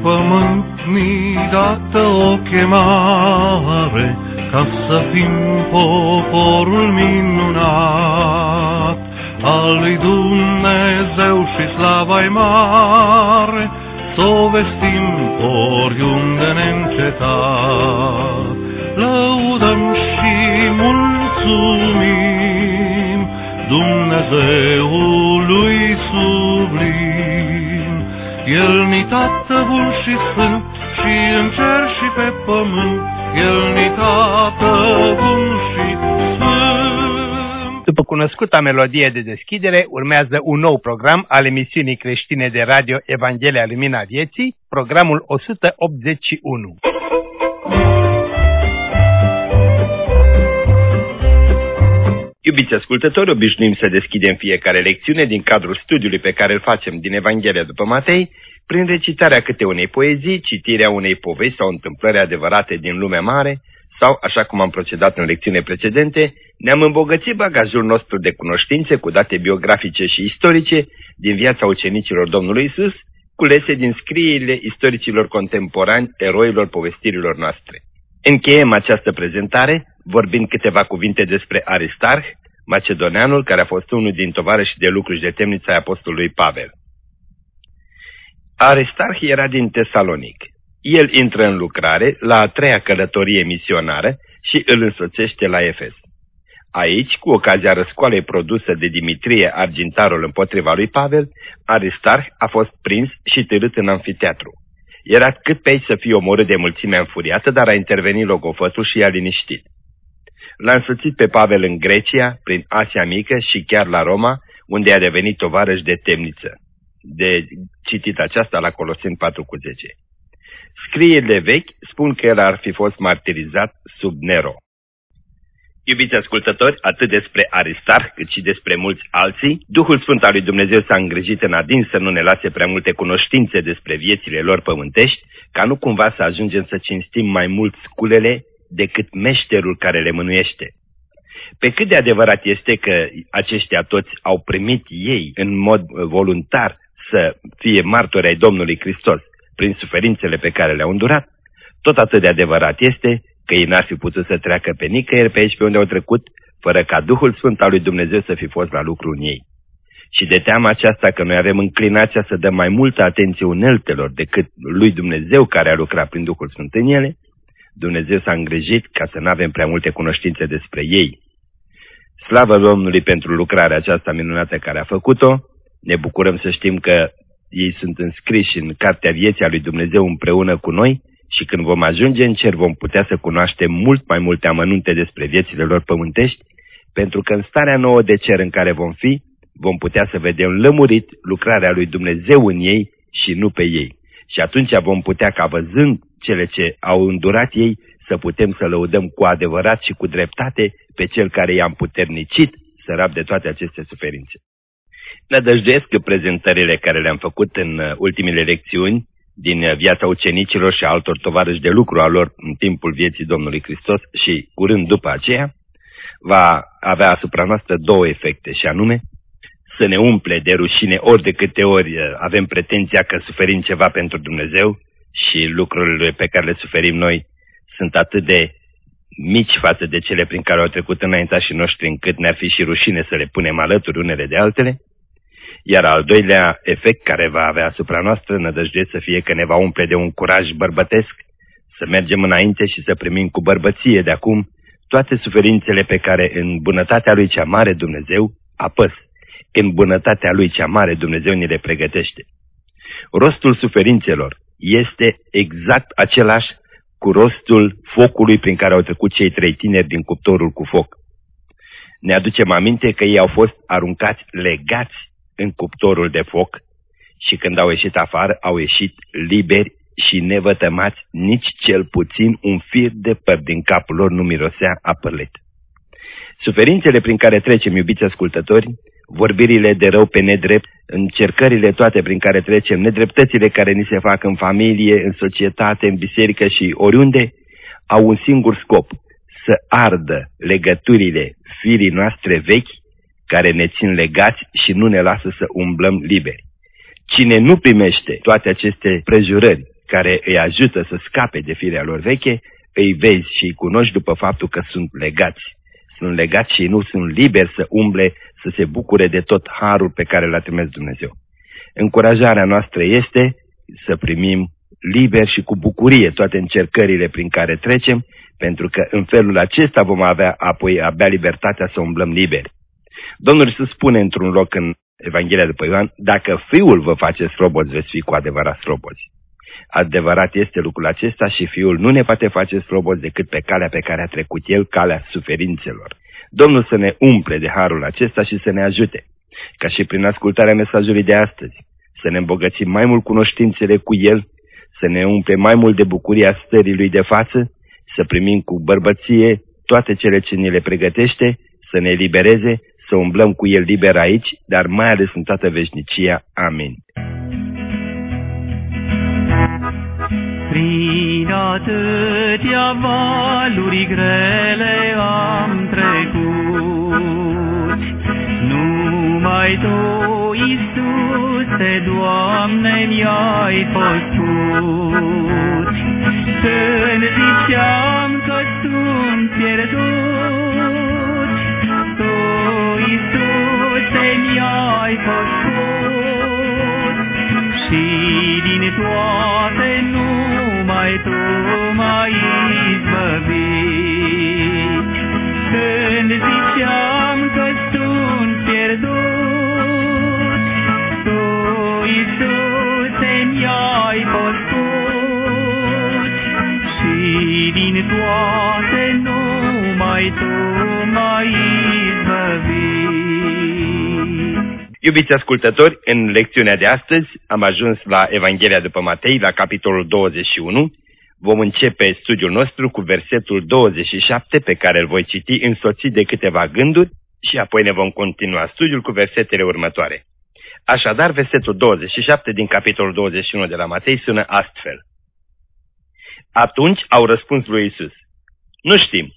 pământ mi-i dată o chemare, ca să fim poporul minunat al lui Dumnezeu și slava-i mare, s-o vestim oriunde neîncetat. Lăudăm și mulțumim Dumnezeului sublim. El ni Tată bun și sfânt, și în cer și pe pământ, El ni Tată bun și sfânt. După cunoscuta melodie de deschidere, urmează un nou program al emisiunii creștine de radio Evanghelia Lumina Vieții, programul 181. Iubiți ascultători, obișnuim să deschidem fiecare lecțiune din cadrul studiului pe care îl facem din Evanghelia după Matei, prin recitarea câte unei poezii, citirea unei povești sau întâmplări adevărate din lumea mare, sau, așa cum am procedat în lecțiune precedente, ne-am îmbogățit bagajul nostru de cunoștințe cu date biografice și istorice din viața ucenicilor Domnului Isus, culese din scrierile istoricilor contemporani, eroilor povestirilor noastre. Încheiem această prezentare vorbind câteva cuvinte despre Aristarh, macedoneanul care a fost unul din tovarășii de lucru și de temniță ai apostolului Pavel. Aristarh era din Tesalonic. El intră în lucrare la a treia călătorie misionară și îl însoțește la Efes. Aici, cu ocazia răscoalei produsă de Dimitrie Argintarul împotriva lui Pavel, Aristarh a fost prins și târât în amfiteatru. Era cât pe aici să fie omorât de mulțimea înfuriată, dar a intervenit logofătul și i-a liniștit. L-a însoțit pe Pavel în Grecia, prin Asia Mică și chiar la Roma, unde a devenit tovarăș de temniță. De citit aceasta la Coloseni 4:10. Scrierile vechi spun că el ar fi fost martirizat sub Nero. Iubiți ascultători, atât despre Aristarh cât și despre mulți alții, Duhul Sfânt al lui Dumnezeu s-a îngrijit în adins să nu ne lase prea multe cunoștințe despre viețile lor pământești, ca nu cumva să ajungem să cinstim mai mult sculele decât meșterul care le mânuiește. Pe cât de adevărat este că aceștia toți au primit ei în mod voluntar să fie martori ai Domnului Hristos prin suferințele pe care le-au îndurat, tot atât de adevărat este că ei n-ar fi putut să treacă pe nicăieri pe aici pe unde au trecut, fără ca Duhul Sfânt al lui Dumnezeu să fi fost la lucru în ei. Și de teama aceasta că noi avem înclinația să dăm mai multă atenție uneltelor decât lui Dumnezeu care a lucrat prin Duhul Sfânt în ele, Dumnezeu s-a îngrijit ca să nu avem prea multe cunoștințe despre ei. Slavă Domnului pentru lucrarea aceasta minunată care a făcut-o. Ne bucurăm să știm că ei sunt înscriși în cartea vieții a lui Dumnezeu împreună cu noi și când vom ajunge în cer vom putea să cunoaștem mult mai multe amănunte despre viețile lor pământești, pentru că în starea nouă de cer în care vom fi, vom putea să vedem lămurit lucrarea lui Dumnezeu în ei și nu pe ei. Și atunci vom putea, ca văzând cele ce au îndurat ei, să putem să lăudăm cu adevărat și cu dreptate pe Cel care i-a împuternicit să rabde toate aceste suferințe. Nădăjduiesc că prezentările care le-am făcut în ultimele lecțiuni din viața ucenicilor și altor tovarăși de lucru a lor în timpul vieții Domnului Hristos și curând după aceea, va avea asupra noastră două efecte, și anume să ne umple de rușine ori de câte ori avem pretenția că suferim ceva pentru Dumnezeu și lucrurile pe care le suferim noi sunt atât de mici față de cele prin care au trecut înaintașii noștri, încât ne-ar fi și rușine să le punem alături unele de altele. Iar al doilea efect care va avea asupra noastră, nădăjduiesc să fie că ne va umple de un curaj bărbătesc, să mergem înainte și să primim cu bărbăție de acum toate suferințele pe care în bunătatea Lui cea mare Dumnezeu apăs. În bunătatea Lui cea mare Dumnezeu ni le pregătește. Rostul suferințelor este exact același cu rostul focului prin care au trecut cei 3 tineri din cuptorul cu foc. Ne aducem aminte că ei au fost aruncați legați în cuptorul de foc și când au ieșit afară, au ieșit liberi și nevătămați, nici cel puțin un fir de păr din capul lor nu mirosea a părlet. Suferințele prin care trecem, iubiți ascultători, vorbirile de rău pe nedrept, încercările toate prin care trecem, nedreptățile care ni se fac în familie, în societate, în biserică și oriunde, au un singur scop: să ardă legăturile firii noastre vechi care ne țin legați și nu ne lasă să umblăm liberi. Cine nu primește toate aceste prejurări, care îi ajută să scape de firea lor veche, îi vezi și îi cunoști după faptul că sunt legați. Sunt legați și nu sunt liberi să umble, să se bucure de tot harul pe care l-a trimis Dumnezeu. Încurajarea noastră este să primim liber și cu bucurie toate încercările prin care trecem, pentru că în felul acesta vom avea apoi abia libertatea să umblăm liberi. Domnul Iisus spune într-un loc în Evanghelia după Ioan, dacă Fiul vă face slobozi, veți fi cu adevărat slobozi. Adevărat este lucrul acesta și Fiul nu ne poate face slobozi decât pe calea pe care a trecut El, calea suferințelor. Domnul să ne umple de harul acesta și să ne ajute, ca și prin ascultarea mesajului de astăzi, să ne îmbogățim mai mult cunoștințele cu El, să ne umple mai mult de bucuria stării Lui de față, să primim cu bărbăție toate cele ce ne le pregătește, să ne elibereze, să umblăm cu El liber aici, dar mai ales în toată veșnicia. Amin. Prin atâtea valuri grele am trecut, numai Tu, Iisuse, Doamne, mi-ai făcut. Când ziceam că sunt pierdut, Tu, Iisuse, mi-ai făcut. Și din toate numai Tu m-ai izbăvit. Când ziceam că sunt pierdut, Tu, Iisuse, mi-ai făcut. Și din toate numai Tu m-ai izbăvit. Iubiți ascultători, în lecțiunea de astăzi am ajuns la Evanghelia după Matei, la capitolul 21. Vom începe studiul nostru cu versetul 27, pe care îl voi citi însoțit de câteva gânduri și apoi ne vom continua studiul cu versetele următoare. Așadar, versetul 27 din capitolul 21 de la Matei sună astfel. Atunci au răspuns lui Iisus, nu știm.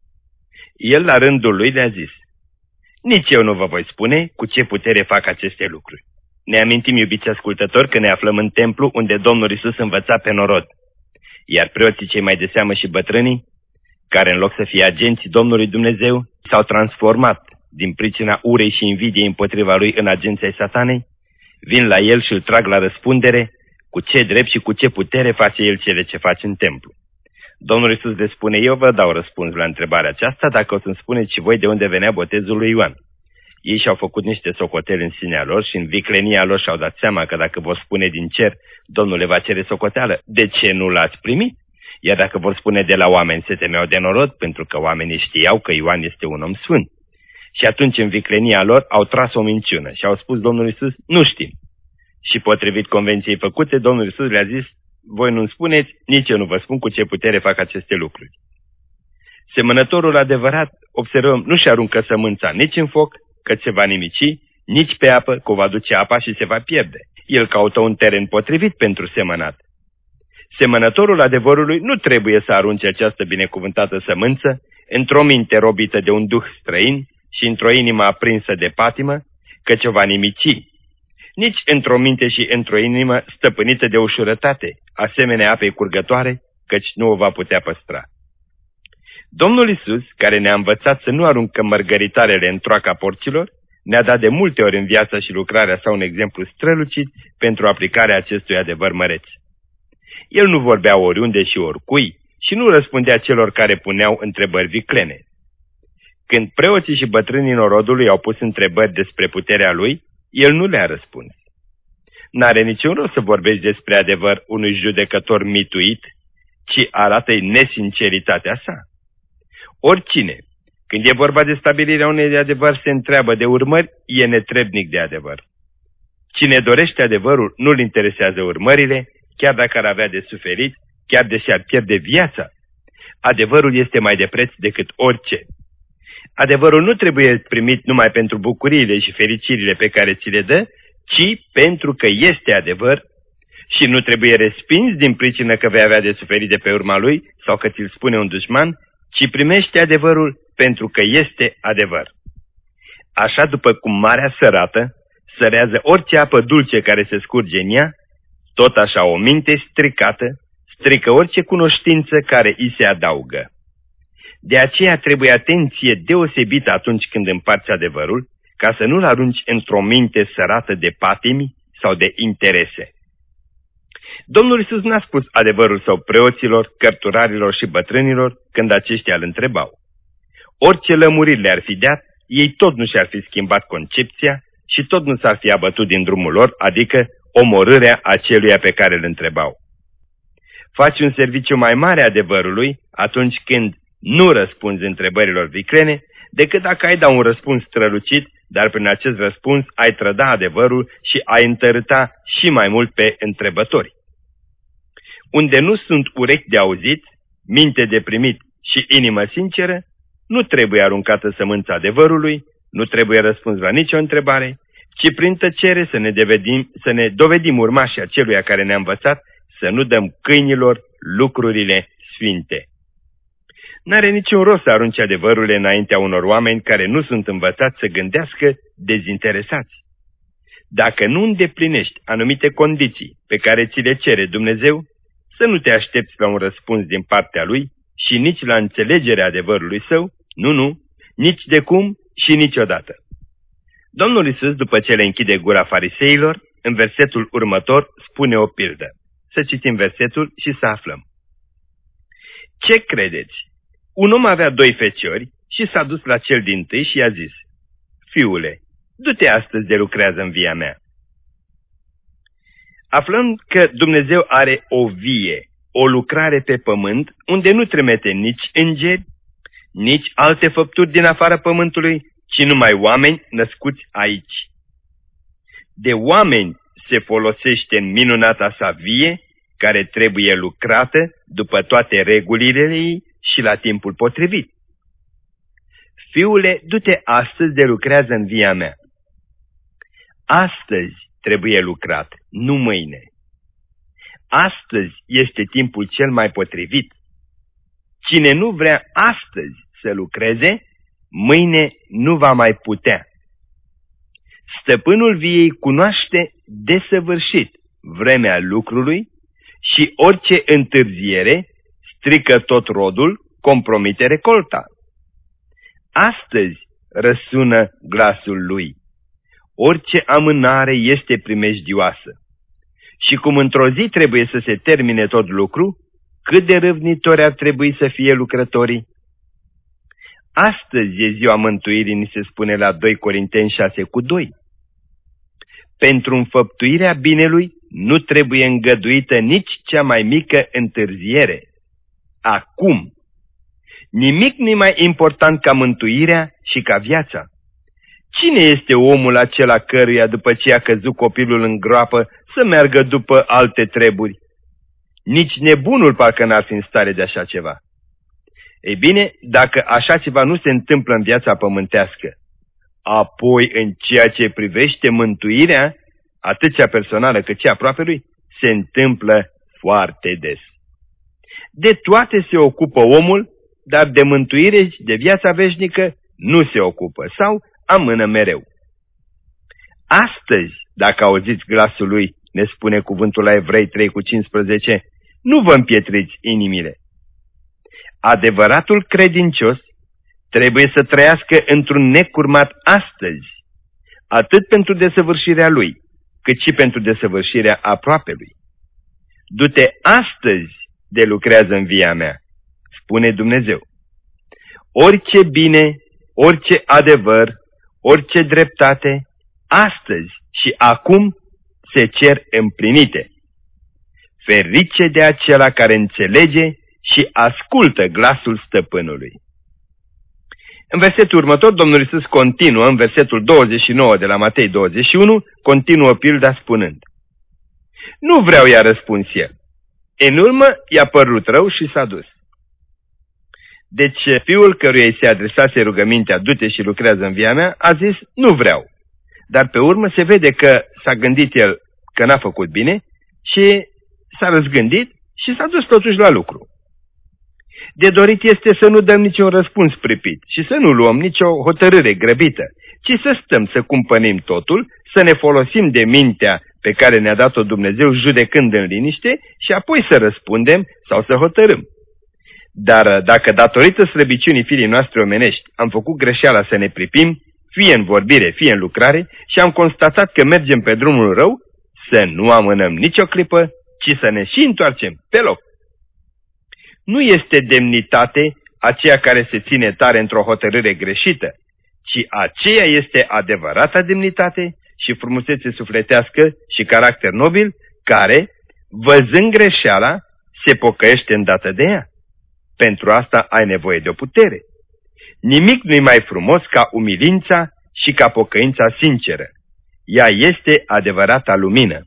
El la rândul lui le-a zis, nici eu nu vă voi spune cu ce putere fac aceste lucruri. Ne amintim, iubiți ascultători, că ne aflăm în templu unde Domnul Iisus învăța pe norod, iar preoții cei mai de seamă și bătrânii, care în loc să fie agenții Domnului Dumnezeu, s-au transformat din pricina urei și invidiei împotriva lui în agenții ai Satanei, vin la el și îl trag la răspundere cu ce drept și cu ce putere face el cele ce face în templu. Domnul Iisus le spune, eu vă dau răspuns la întrebarea aceasta dacă o să-mi spuneți și voi de unde venea botezul lui Ioan. Ei și-au făcut niște socoteli în sinea lor și în viclenia lor și-au dat seama că dacă vor spune din cer, Domnul le va cere socoteală. De ce nu l-ați primit? Iar dacă vor spune de la oameni, se temeau de norod, pentru că oamenii știau că Ioan este un om sfânt. Și atunci în viclenia lor au tras o minciună și au spus Domnul Iisus, nu știm. Și potrivit convenției făcute, Domnul Iisus le-a zis, voi nu-mi spuneți, nici eu nu vă spun cu ce putere fac aceste lucruri. Semănătorul adevărat, observăm, nu-și aruncă sămânța nici în foc, că se va nimici, nici pe apă, că va duce apa și se va pierde. El caută un teren potrivit pentru semănat. Semănătorul adevărului nu trebuie să arunce această binecuvântată sămânță într-o minte robită de un duh străin și într-o inimă aprinsă de patimă, căci o va nimici. Nici într-o minte și într-o inimă stăpânită de ușurătate, asemenea apei curgătoare, căci nu o va putea păstra. Domnul Iisus, care ne-a învățat să nu aruncăm mărgăritarele în troaca porcilor, ne-a dat de multe ori în viața și lucrarea sa un exemplu strălucit pentru aplicarea acestui adevăr măreț. El nu vorbea oriunde și oricui și nu răspundea celor care puneau întrebări viclene. Când preoții și bătrânii norodului au pus întrebări despre puterea lui, el nu le-a răspuns. N-are niciun rost să vorbești despre adevăr unui judecător mituit, ci arată-i nesinceritatea sa. Oricine, când e vorba de stabilirea unui adevăr, se întreabă de urmări, e netrebnic de adevăr. Cine dorește adevărul, nu-l interesează urmările, chiar dacă ar avea de suferit, chiar deși ar pierde viața. Adevărul este mai de preț decât orice. Adevărul nu trebuie primit numai pentru bucuriile și fericirile pe care ți le dă, ci pentru că este adevăr și nu trebuie respins din pricină că vei avea de suferit de pe urma lui sau că ți-l spune un dușman, ci primește adevărul pentru că este adevăr. Așa după cum marea sărată sărează orice apă dulce care se scurge în ea, Tot așa o minte stricată strică orice cunoștință care îi se adaugă. De aceea trebuie atenție deosebită atunci când împarți adevărul, ca să nu-l arunci într-o minte sărată de patimi sau de interese. Domnul Iisus n-a spus adevărul său preoților, cărturarilor și bătrânilor când aceștia îl întrebau. Orice lămuriri le-ar fi dat, ei tot nu și-ar fi schimbat concepția și tot nu s-ar fi abătut din drumul lor, adică omorârea aceluia pe care îl întrebau. Faci un serviciu mai mare adevărului atunci când nu răspunzi întrebărilor viclene, decât dacă ai da un răspuns strălucit, dar prin acest răspuns ai trăda adevărul și ai întărâta și mai mult pe întrebători. Unde nu sunt urechi de auzit, minte de primit și inimă sinceră, nu trebuie aruncată sămânța adevărului, nu trebuie răspuns la nicio întrebare, ci prin tăcere să ne dovedim urmașii aceluia care ne-a învățat să nu dăm câinilor lucrurile sfinte. N-are niciun rost să arunci adevărurile înaintea unor oameni care nu sunt învățați să gândească dezinteresați. Dacă nu îndeplinești anumite condiții pe care ți le cere Dumnezeu, să nu te aștepți la un răspuns din partea Lui și nici la înțelegerea adevărului Său, nu, nici de cum și niciodată. Domnul Iisus, după ce le închide gura fariseilor, în versetul următor spune o pildă. Să citim versetul și să aflăm. Ce credeți? Un om avea 2 feciori și s-a dus la cel dintâi și i-a zis: Fiule, du-te astăzi de lucrează în via mea. Aflăm că Dumnezeu are o vie, o lucrare pe pământ, unde nu trimite nici îngeri, nici alte făpturi din afara pământului, ci numai oameni născuți aici. De oameni se folosește în minunata sa vie, care trebuie lucrată după toate regulile ei și la timpul potrivit. Fiule, du-te astăzi de lucrează în via mea. Astăzi trebuie lucrat, nu mâine. Astăzi este timpul cel mai potrivit. Cine nu vrea astăzi să lucreze, mâine nu va mai putea. Stăpânul viei cunoaște desăvârșit vremea lucrului și orice întârziere strică tot rodul, compromite recolta. Astăzi răsună glasul lui. Orice amânare este primejdioasă. Și cum într-o zi trebuie să se termine tot lucru, cât de râvnitori ar trebui să fie lucrătorii? Astăzi e ziua mântuirii, ni se spune la 2 Corinteni 6:2. Pentru înfăptuirea binelui nu trebuie îngăduită nici cea mai mică întârziere. Acum. Nimic nu e mai important ca mântuirea și ca viața. Cine este omul acela căruia, după ce a căzut copilul în groapă, să meargă după alte treburi? Nici nebunul parcă n-ar fi în stare de așa ceva. Ei bine, dacă așa ceva nu se întâmplă în viața pământească, apoi în ceea ce privește mântuirea, atât cea personală cât cea aproapelui, se întâmplă foarte des. De toate se ocupă omul, dar de mântuire și de viața veșnică nu se ocupă sau amână mereu. Astăzi, dacă auziți glasul lui, ne spune cuvântul la Evrei 3:15, nu vă împietriți inimile. Adevăratul credincios trebuie să trăiască într-un necurmat astăzi, atât pentru desăvârșirea lui, cât și pentru desăvârșirea aproapelui. Du-te astăzi de lucrează în via mea, spune Dumnezeu. Orice bine, orice adevăr, orice dreptate, astăzi și acum se cer împlinite. Ferice de acela care înțelege și ascultă glasul stăpânului. În versetul următor, Domnul Iisus continuă, în versetul 29 de la Matei 21, continuă pilda spunând: Nu vreau, i-a răspuns el. În urmă i-a părut rău și s-a dus. Deci fiul căruia îi se adresase rugămintea, du-te și lucrează în via mea, a zis, nu vreau. Dar pe urmă se vede că s-a gândit el că n-a făcut bine și s-a răzgândit și s-a dus totuși la lucru. De dorit este să nu dăm niciun răspuns pripit și să nu luăm nicio hotărâre grăbită, ci să stăm să cumpănim totul, să ne folosim de mintea pe care ne-a dat-o Dumnezeu judecând în liniște și apoi să răspundem sau să hotărâm. Dar dacă datorită slăbiciunii firii noastre omenești am făcut greșeala să ne pripim, fie în vorbire, fie în lucrare, și am constatat că mergem pe drumul rău, să nu amânăm nicio clipă, ci să ne și întoarcem pe loc. Nu este demnitate aceea care se ține tare într-o hotărâre greșită, ci aceea este adevărata demnitate și frumusețe sufletească și caracter nobil, care, văzând greșeala, se pocăiește îndată de ea. Pentru asta ai nevoie de o putere. Nimic nu-i mai frumos ca umilința și ca pocăința sinceră. Ea este adevărata lumină.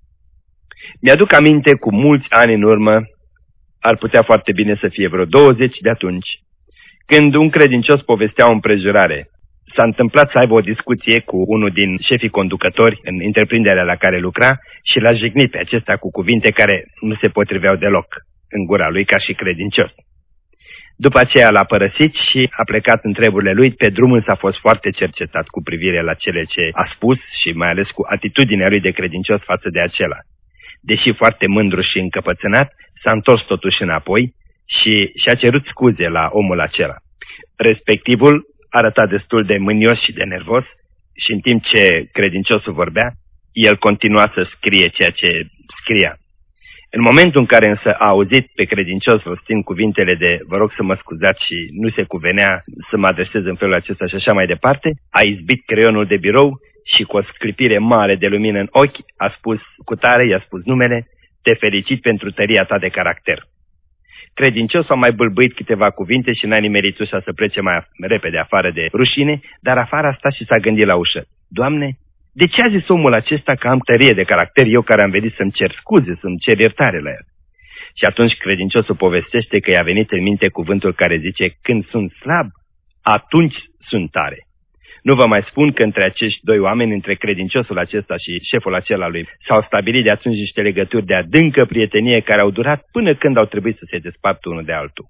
Mi-aduc aminte cu mulți ani în urmă, ar putea foarte bine să fie vreo 20 de atunci, când un credincios povestea o împrejurare. S-a întâmplat să aibă o discuție cu unul din șefii conducători în întreprinderea la care lucra și l-a jignit pe acesta cu cuvinte care nu se potriveau deloc în gura lui ca și credincios. După aceea l-a părăsit și a plecat în treburile lui. Pe drum însă a fost foarte cercetat cu privire la cele ce a spus și mai ales cu atitudinea lui de credincios față de acela. Deși foarte mândru și încăpățânat, s-a întors totuși înapoi și și-a cerut scuze la omul acela. Respectivul arăta destul de mânios și de nervos și în timp ce credinciosul vorbea, el continua să scrie ceea ce scria. În momentul în care însă a auzit pe credincios rostind cuvintele de vă rog să mă scuzați și nu se cuvenea să mă adresez în felul acesta și așa mai departe, a izbit creionul de birou și cu o sclipire mare de lumină în ochi a spus cu tare, i-a spus numele, te felicit pentru tăria ta de caracter. Credinciosul a mai bâlbâit câteva cuvinte și n-a nimerit ușa să plece mai repede afară de rușine, dar afară a stat și s-a gândit la ușă. Doamne, de ce a zis omul acesta că am tărie de caracter, eu care am venit să-mi cer scuze, să-mi cer iertare la el? Și atunci credinciosul povestește că i-a venit în minte cuvântul care zice, când sunt slab, atunci sunt tare. Nu vă mai spun că între acești doi oameni, între credinciosul acesta și șeful acela lui, s-au stabilit de atunci niște legături de adâncă prietenie care au durat până când au trebuit să se despartă unul de altul.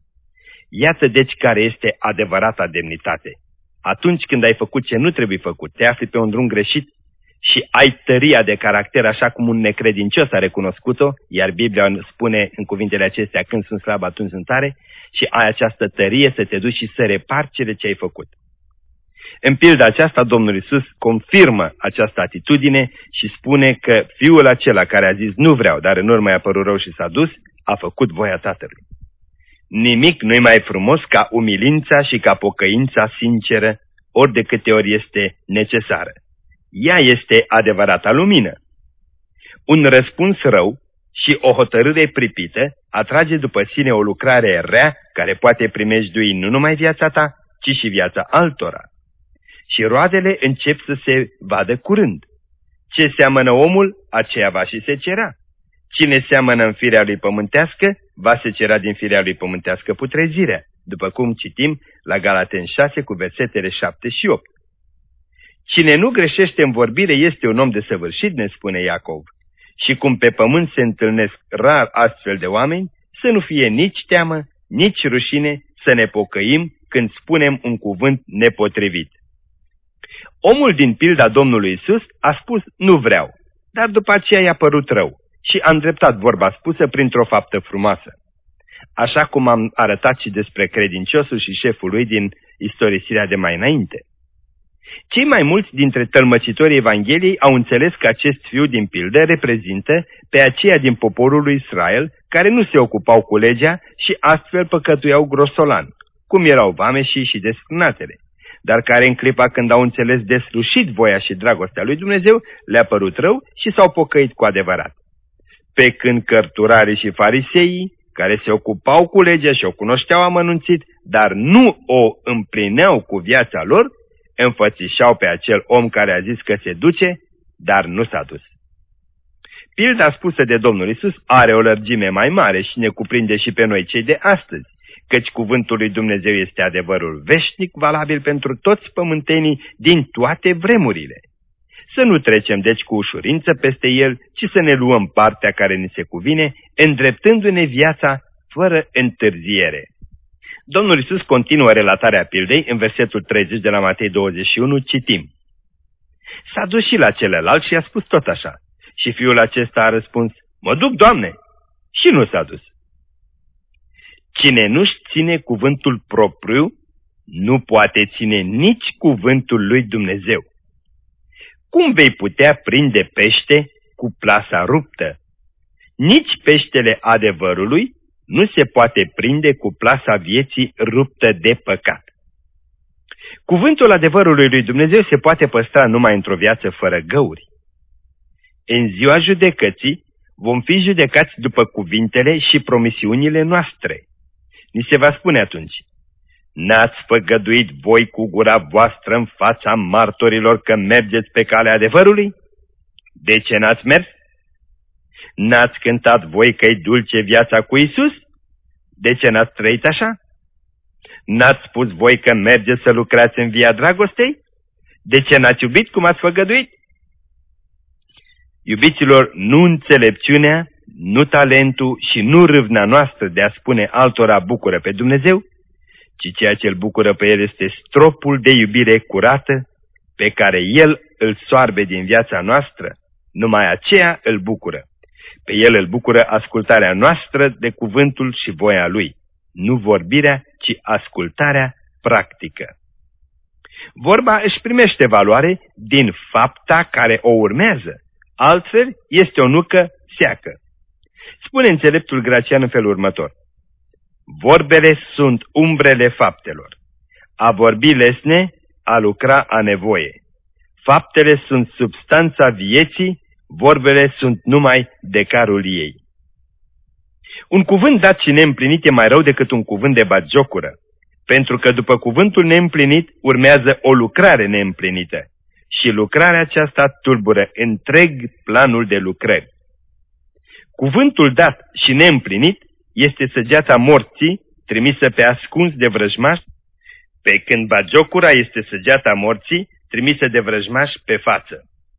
Iată deci care este adevărata demnitate. Atunci când ai făcut ce nu trebuie făcut, te afli pe un drum greșit și ai tăria de caracter așa cum un necredincios a recunoscut-o, iar Biblia spune în cuvintele acestea, când sunt slab, atunci sunt tare, și ai această tărie să te duci și să repari cele ce ai făcut. În pilda aceasta, Domnul Iisus confirmă această atitudine și spune că fiul acela care a zis nu vreau, dar în urmă i-a părut rău și s-a dus, a făcut voia Tatălui. Nimic nu-i mai frumos ca umilința și ca pocăința sinceră, ori de câte ori este necesară. Ea este adevărata lumină. Un răspuns rău și o hotărâre pripită atrage după sine o lucrare rea care poate primejdui nu numai viața ta, ci și viața altora. Și roadele încep să se vadă curând. Ce seamănă omul, aceea va și secera. Cine seamănă în firea lui pământească, va secera din firea lui pământească putrezirea, după cum citim la Galateni 6 cu versetele 7 și 8. Cine nu greșește în vorbire este un om desăvârșit, ne spune Iacov. Și cum pe pământ se întâlnesc rar astfel de oameni, să nu fie nici teamă, nici rușine să ne pocăim când spunem un cuvânt nepotrivit. Omul din pilda Domnului Iisus a spus nu vreau, dar după aceea i-a părut rău și a îndreptat vorba spusă printr-o faptă frumoasă. Așa cum am arătat și despre credinciosul și șeful lui din istorisirea de mai înainte. Cei mai mulți dintre tălmăcitorii Evangheliei au înțeles că acest fiu din pildă reprezintă pe aceia din poporul lui Israel care nu se ocupau cu legea și astfel păcătuiau grosolan, cum erau vameșii și desfrânatele, dar care în clipa când au înțeles deslușit voia și dragostea lui Dumnezeu, le-a părut rău și s-au pocăit cu adevărat. Pe când cărturarii și fariseii, care se ocupau cu legea și o cunoșteau amănunțit, dar nu o împlineau cu viața lor, înfățișau pe acel om care a zis că se duce, dar nu s-a dus. Pilda spusă de Domnul Iisus are o lărgime mai mare și ne cuprinde și pe noi cei de astăzi, căci cuvântul lui Dumnezeu este adevărul veșnic, valabil pentru toți pământenii din toate vremurile. Să nu trecem deci cu ușurință peste el, ci să ne luăm partea care ni se cuvine, îndreptându-ne viața fără întârziere. Domnul Iisus continuă relatarea pildei în versetul 30 de la Matei 21, citim. S-a dus și la celălalt și a spus tot așa. Și fiul acesta a răspuns, mă duc, Doamne, și nu s-a dus. Cine nu-și ține cuvântul propriu, nu poate ține nici cuvântul lui Dumnezeu. Cum vei putea prinde pește cu plasa ruptă? Nici peștele adevărului nu se poate prinde cu plasa vieții ruptă de păcat. Cuvântul adevărului lui Dumnezeu se poate păstra numai într-o viață fără găuri. În ziua judecății vom fi judecați după cuvintele și promisiunile noastre. Ni se va spune atunci, n-ați făgăduit voi cu gura voastră în fața martorilor că mergeți pe calea adevărului? De ce n-ați mers? N-ați cântat voi că-i dulce viața cu Iisus? De ce n-ați trăit așa? N-ați spus voi că mergeți să lucrați în via dragostei? De ce n-ați iubit cum ați făgăduit? Iubiților, nu înțelepciunea, nu talentul și nu râvna noastră de a spune altora bucură pe Dumnezeu, ci ceea ce îl bucură pe El este stropul de iubire curată pe care El îl soarbe din viața noastră. Numai aceea îl bucură. Pe El îl bucură ascultarea noastră de cuvântul și voia Lui. Nu vorbirea, ci ascultarea practică. Vorba își primește valoare din fapta care o urmează. Altfel este o nucă seacă. Spune înțeleptul Gracian în felul următor. Vorbele sunt umbrele faptelor. A vorbi lesne, a lucra a nevoie. Faptele sunt substanța vieții, vorbele sunt numai decarul ei. Un cuvânt dat și neîmplinit e mai rău decât un cuvânt de batjocură, pentru că după cuvântul neîmplinit urmează o lucrare neîmplinită și lucrarea aceasta tulbură întreg planul de lucrări. Cuvântul dat și neîmplinit este săgeata morții trimisă pe ascuns de vrăjmaș, pe când batjocura este săgeata morții trimisă de vrăjmaș pe față.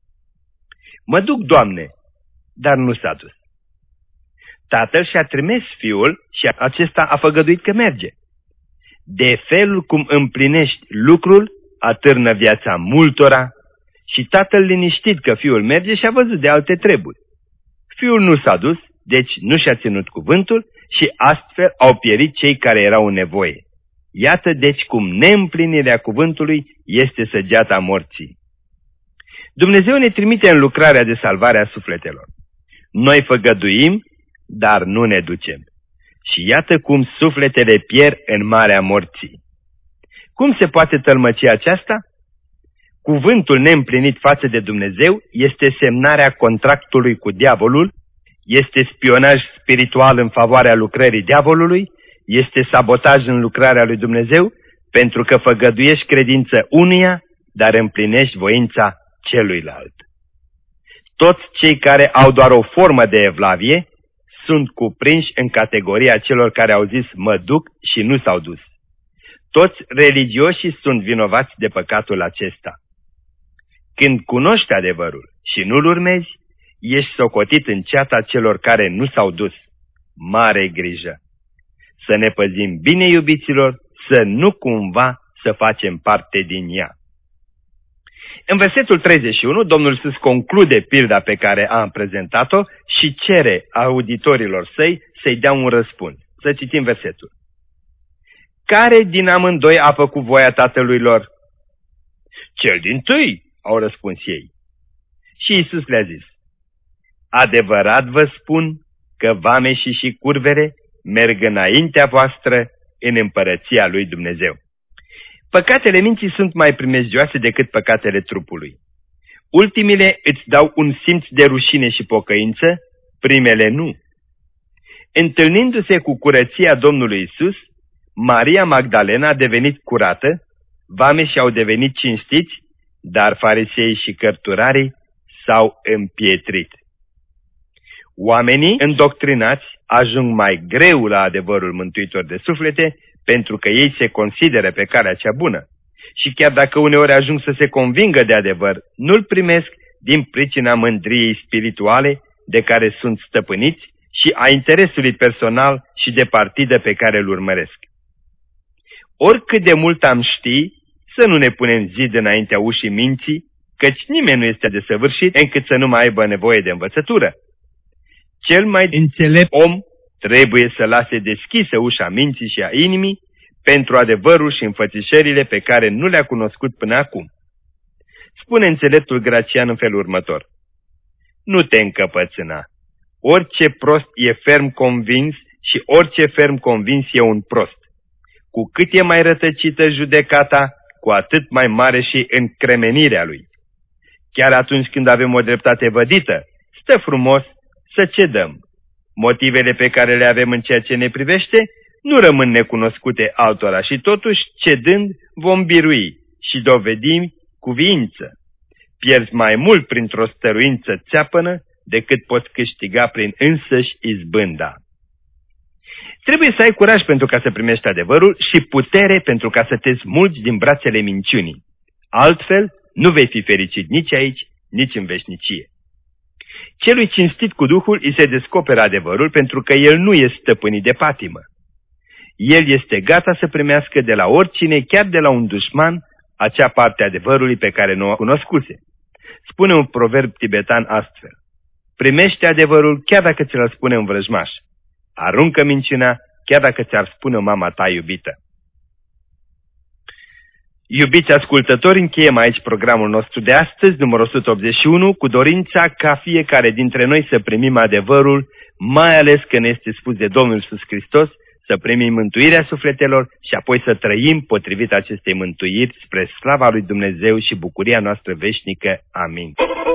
Mă duc, Doamne, dar nu s-a dus. Tatăl și-a trimis fiul și acesta a făgăduit că merge. De felul cum împlinești lucrul, atârnă viața multora și tatăl liniștit că fiul merge și-a văzut de alte treburi. Fiul nu s-a dus, deci nu și-a ținut cuvântul și astfel au pierit cei care erau în nevoie. Iată deci cum neîmplinirea cuvântului este săgeata morții. Dumnezeu ne trimite în lucrarea de salvare a sufletelor. Noi făgăduim, dar nu ne ducem. Și iată cum sufletele pierd în marea morții. Cum se poate tălmăci aceasta? Cuvântul neîmplinit față de Dumnezeu este semnarea contractului cu diavolul, este spionaj spiritual în favoarea lucrării diavolului, este sabotaj în lucrarea lui Dumnezeu, pentru că făgăduiești credință unuia, dar împlinești voința celuilalt. Toți cei care au doar o formă de evlavie sunt cuprinși în categoria celor care au zis mă duc și nu s-au dus. Toți religioșii sunt vinovați de păcatul acesta. Când cunoști adevărul și nu-l urmezi, ești socotit în ceata celor care nu s-au dus. Mare grijă! Să ne păzim bine, iubiților, să nu cumva să facem parte din ea. În versetul 31, Domnul Iisus conclude pilda pe care am prezentat-o și cere auditorilor săi să-i dea un răspuns. Să citim versetul. Care din amândoi a făcut voia tatălui lor? Cel dintâi, au răspuns ei. Și Iisus le-a zis, adevărat vă spun că vameșii și curvere merg înaintea voastră în împărăția lui Dumnezeu. Păcatele minții sunt mai primejdioase decât păcatele trupului. Ultimile îți dau un simț de rușine și pocăință, primele nu. Întâlnindu-se cu curăția Domnului Isus, Maria Magdalena a devenit curată, vameșii au devenit cinstiți, dar fariseii și cărturarii s-au împietrit. Oamenii îndoctrinați ajung mai greu la adevărul mântuitor de suflete, pentru că ei se consideră pe calea cea bună. Și chiar dacă uneori ajung să se convingă de adevăr, nu-l primesc din pricina mândriei spirituale de care sunt stăpâniți și a interesului personal și de partidă pe care îl urmăresc. oricât de mult am ști, să nu ne punem zid înaintea ușii minții, căci nimeni nu este desăvârșit încât să nu mai aibă nevoie de învățătură. Cel mai înțelept om trebuie să lase deschisă ușa minții și a inimii pentru adevărul și înfățișările pe care nu le-a cunoscut până acum. Spune înțeleptul Grațian în felul următor: nu te încăpățâna. Orice prost e ferm convins și orice ferm convins e un prost. Cu cât e mai rătăcită judecata, cu atât mai mare și încremenirea lui. Chiar atunci când avem o dreptate vădită, stă frumos să cedăm. Motivele pe care le avem în ceea ce ne privește nu rămân necunoscute altora și totuși, cedând, vom birui și dovedim cuviință. Pierzi mai mult printr-o stăruință țeapănă decât poți câștiga prin însăși izbânda. Trebuie să ai curaj pentru ca să primești adevărul și putere pentru ca să te smulgi din brațele minciunii. Altfel, nu vei fi fericit nici aici, nici în veșnicie. Celui cinstit cu Duhul îi se descoperă adevărul pentru că el nu este stăpânit de patimă. El este gata să primească de la oricine, chiar de la un dușman, acea parte a adevărului pe care nu o cunoscuse. Spune un proverb tibetan astfel: primește adevărul chiar dacă ți-l spune un vrăjmaș. Aruncă minciuna chiar dacă ți-ar spune mama ta iubită. Iubiți ascultători, încheiem aici programul nostru de astăzi, numărul 181, cu dorința ca fiecare dintre noi să primim adevărul, mai ales că ne este spus de Domnul Iisus Hristos, să primim mântuirea sufletelor și apoi să trăim potrivit acestei mântuiri spre slava lui Dumnezeu și bucuria noastră veșnică. Amin.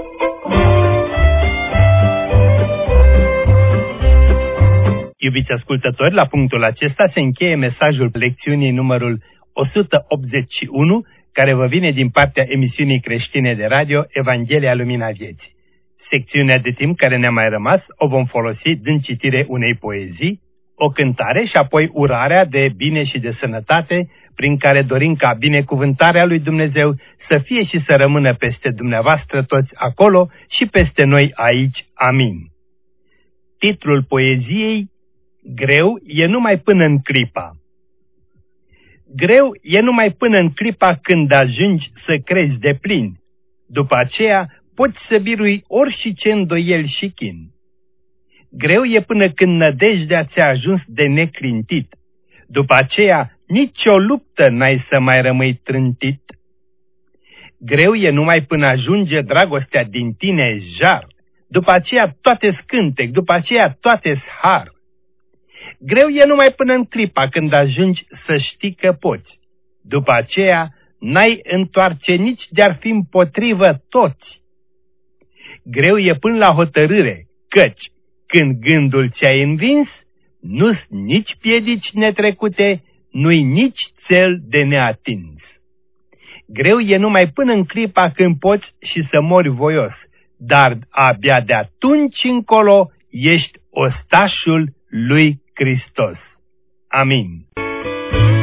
Iubiți ascultători, la punctul acesta se încheie mesajul lecțiunii numărul 181, care vă vine din partea emisiunii creștine de radio Evanghelia Lumina Vieții. Secțiunea de timp care ne-a mai rămas o vom folosi dând citire unei poezii, o cântare și apoi urarea de bine și de sănătate, prin care dorim ca binecuvântarea lui Dumnezeu să fie și să rămână peste dumneavoastră toți acolo și peste noi aici. Amin. Titlul poeziei: Greu e numai până în clipa. Greu e numai până în clipa când ajungi să crezi de plin. După aceea poți să birui orice îndoieli și chin. Greu e până când nădejdea ți-a ajuns de neclintit. După aceea nicio luptă n-ai să mai rămâi trântit. Greu e numai până ajunge dragostea din tine jar. După aceea toate scântec, după aceea toate har. Greu e numai până în clipa când ajungi să știi că poți. După aceea n-ai întoarce nici de-ar fi împotrivă toți. Greu e până la hotărâre, căci când gândul ți-ai învins, nu-s nici piedici netrecute, nu-i nici țel de neatins. Greu e numai până în clipa când poți și să mori voios, dar abia de atunci încolo ești ostașul lui Hristos. Amin.